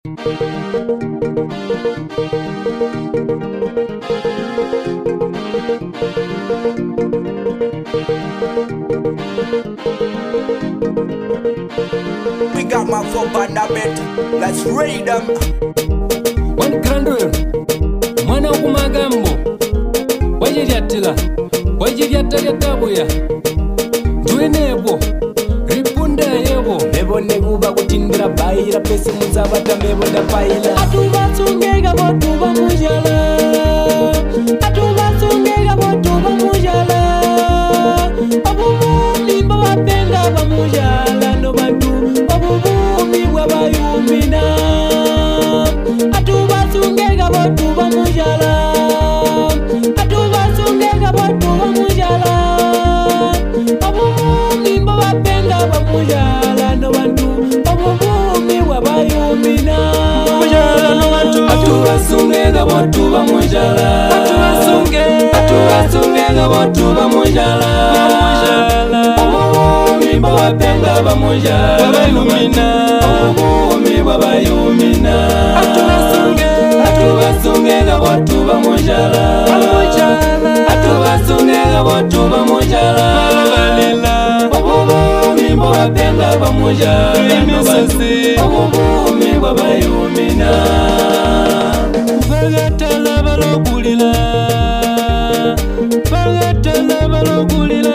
We got my foot on the bed. Let's raid them. One grandeur. Mwana kumagambo. Wajiryatila. Wajiryataryatabuya. Tuenebo. Ripunda yebo. Nebo neguba kutindira bayira pesi muzabata mebo da paila. Atuba sungega botuba mujala. Atuba sungega botuba mujala. Abumuni mba penga ba mujala no bantu. Abumuni wabayumina. Atuba sungega botuba mujala. Atuba sungega botuba mujala. Abumuni mba penga ba mujala no bantu. Abumuni wabayumina. Mujala no bantu. Atuba sungega botuba mujala. Atuba sungega botuba mujala. Abumuni mba penga ba mujala. Wabayumina. Abumuni wabayumina. Atuba sungega botuba mujala. Atuba sungega botuba mujala. Abumuni mba penga ba mujala. Abumuni wabayumina. Bagatala balogulila. Bagatala balogulila.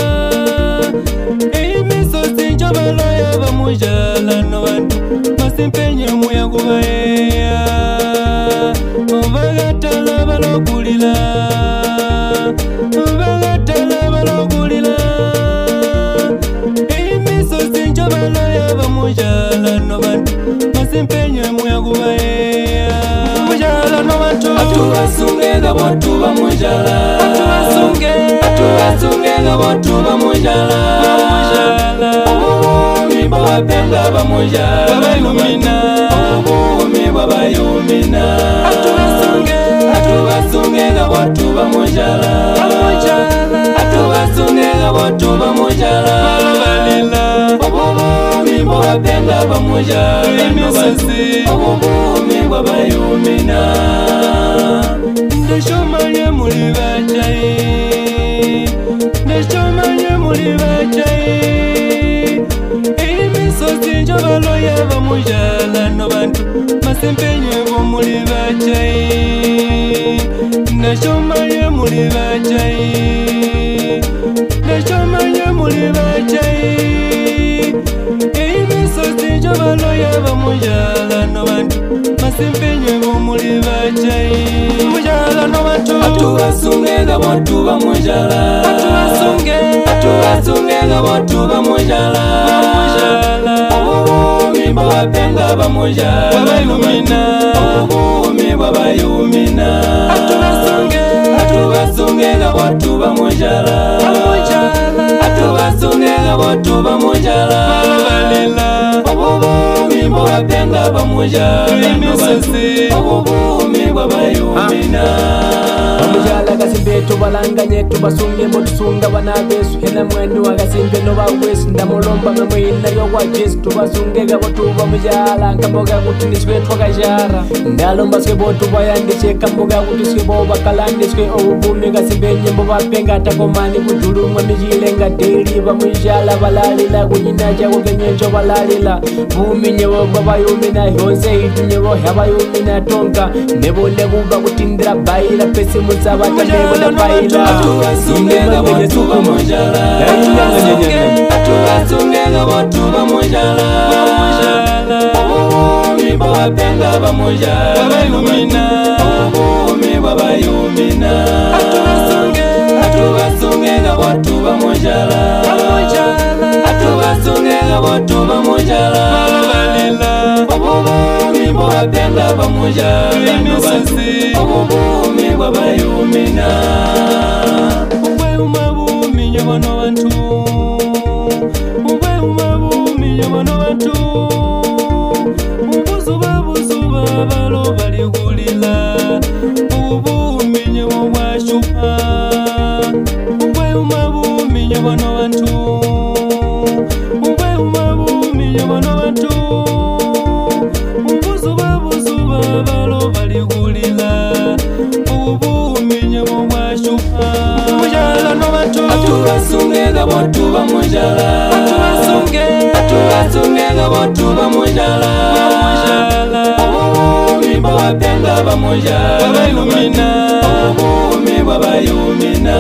Imisozi njobalo yaba mujala no bantu. Masimpenye muya kubayeya. Bagatala balogulila. Bagatala balogulila. Imisozi njobalo yaba mujala no bantu. Masimpenye muya kubayeya. Mujala no bantu. Atuba sungega botuba mujala. Atuba sungega botuba mujala. Abumuni mba penga ba mujala. Wabayumina. Abumuni wabayumina. Atuba sungega botuba mujala. Atuba sungega botuba mujala. Abumuni mba penga ba mujala. Abumuni wabayumina. Ndeshomanye muri bajai. Ndeshomanye muri bajai. Imisozi njobalo yaba mujala no bantu. Masempenye bo muri bajai. Ndeshomanye muri bajai. Ndeshomanye muri bajai. Imisozi njobalo yaba mujala no bantu. Masempenye bo muri bajai. Mujala no bantu. Atuba sungega botuba mujala. Atuba sungega botuba mujala. Abumuni mba penga ba mujala. Wabayumina. Abumuni wabayumina. Atuba sungega botuba mujala. Atuba sungega botuba mujala. Abumuni mba penga ba mujala. Abumuni wabayumina. Mujala gasimbe tubalanganye tubasunge mutusunga bana besu hena mwendo wagasimbe no bawesu ndamulomba mwina yo kwa Jesu tubasunge gabo tuba mujala nkamboga kutiniswe twakajara ndalomba swe botu bayandike kamboga kutiswe bo bakalandiswe obumi gasimbe nyembo bapenga takomani kujulumwa mijilenga deli ba mujala balalila kunyina jago genyecho balalila bumi nyewo babayumina yonse itunyewo yabayumina tonka nebo nebuba kutindira bayila pesi muzabata nebo na bayila Sungega botuba mujala. Atuba sungega botuba mujala. Abumuni mba penga ba mujala. Wabayumina. Abumuni wabayumina. Atuba sungega botuba mujala. Atuba sungega botuba mujala. Abumuni mba penga ba mujala. Abumuni wabayumina. Bano bantu ubwe bano bantu ubuzuba balo baligulila ubuminye bwashupa ubwe bano bantu ubwe bano bantu ubuzuba babuzuba balo baligulila ubuminye bwashupa mujala no batu atubasungega botu bamujala atubasungega botu bamujala ubumi bwapenda bamujala bayumina ubumi bwabayumina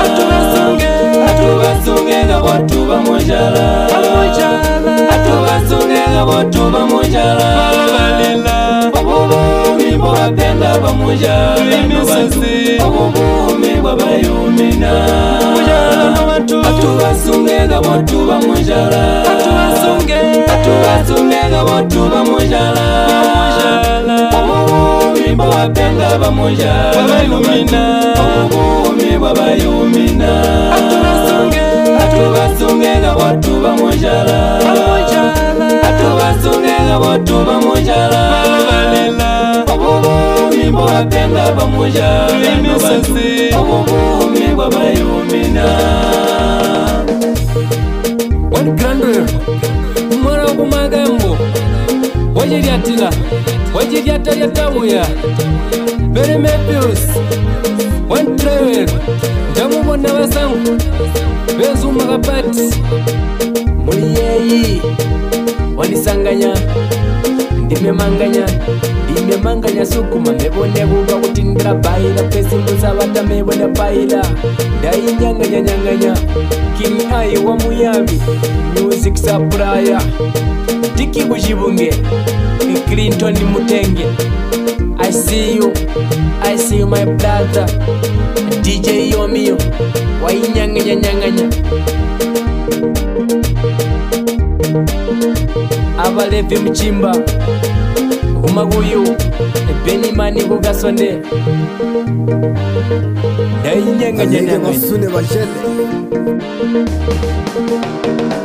atubasungega botu bamujala atubasungega botu bamujala ubumi bwapenda bamujala ubumi bwabayumina atubasungega botu bamujala atubasungega botu bamujala ubumi bwapenda bamujala ubumi bwabayumina atubasungega botu bamujala atubasungega botu bamujala ubumi bwapenda bamujala ubumi bwabayumina One grandeur mwana kumagambo wajiriatila wajiriatayatamuya beremepius One travel jamubona basangu bezumagapati muliyeyi wanisanganya ndimemanganya sukuma mebone buba kutindira baila pesimbuza batamebona baila ndayinyanganya King Ai wa Muyabi music supplier Diki Bujibunge Clinton Mutenge I see you my brother DJ Yomio wayinyanganya Abalevi Mchimba Umaguyu Benimani Bugasone Dayinyanganya Masune Bajele